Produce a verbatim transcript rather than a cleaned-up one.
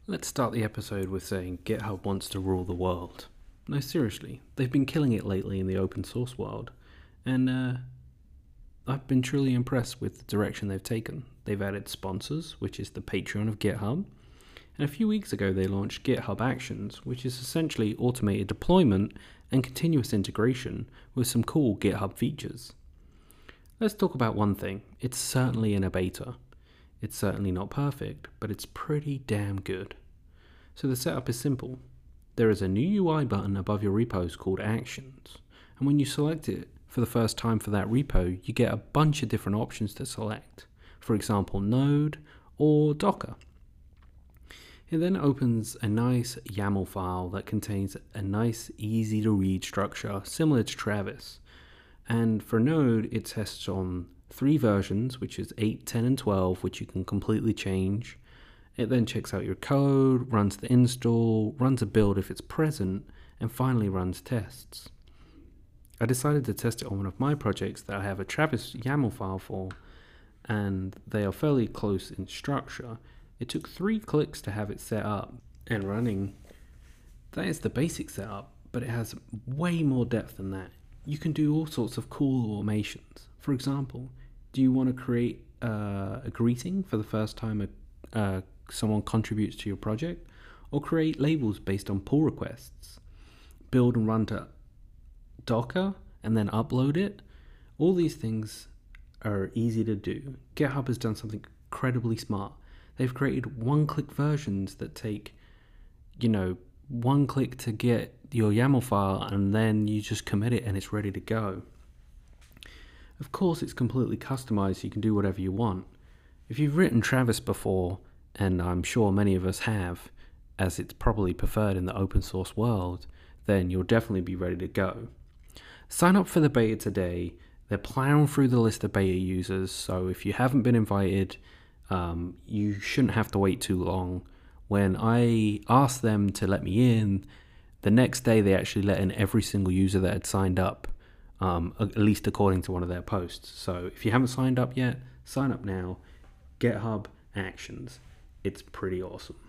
Let's start the episode with saying GitHub wants to rule the world. No, seriously, they've been killing it lately in the open source world, and uh, I've been truly impressed with the direction they've taken. They've added sponsors, which is the Patreon of GitHub, and a few weeks ago they launched GitHub Actions, which is essentially automated deployment and continuous integration with some cool GitHub features. Let's talk about one thing. It's certainly in a beta. It's certainly not perfect, but it's pretty damn good. So the setup is simple. There is a new U I button above your repos called Actions, and when you select it for the first time for that repo, you get a bunch of different options to select. For example, Node or Docker. It then opens a nice YAML file that contains a nice, easy to read structure similar to Travis. And for Node, it tests on three versions, which is eight, ten, and twelve, which you can completely change. It then checks out your code, runs the install, runs a build if it's present, and finally runs tests. I decided to test it on one of my projects that I have a Travis YAML file for, and they are fairly close in structure. It took three clicks to have it set up and running. That is the basic setup, but it has way more depth than that. You can do all sorts of cool automations. For example, do you want to create uh, a greeting for the first time a, uh, someone contributes to your project? Or create labels based on pull requests? Build and run to Docker and then upload it? All these things are easy to do. GitHub has done something incredibly smart. They've created one-click versions that take, you know, one click to get your YAML file, and then you just commit it and it's ready to go. Of course, it's completely customized, so you can do whatever you want. If you've written Travis before, and I'm sure many of us have, as it's probably preferred in the open source world, then you'll definitely be ready to go. Sign up for the beta today. They're plowing through the list of beta users, so if you haven't been invited, um, you shouldn't have to wait too long. When I asked them to let me in, the next day they actually let in every single user that had signed up, um, at least according to one of their posts. So if you haven't signed up yet, sign up now. GitHub Actions. It's pretty awesome.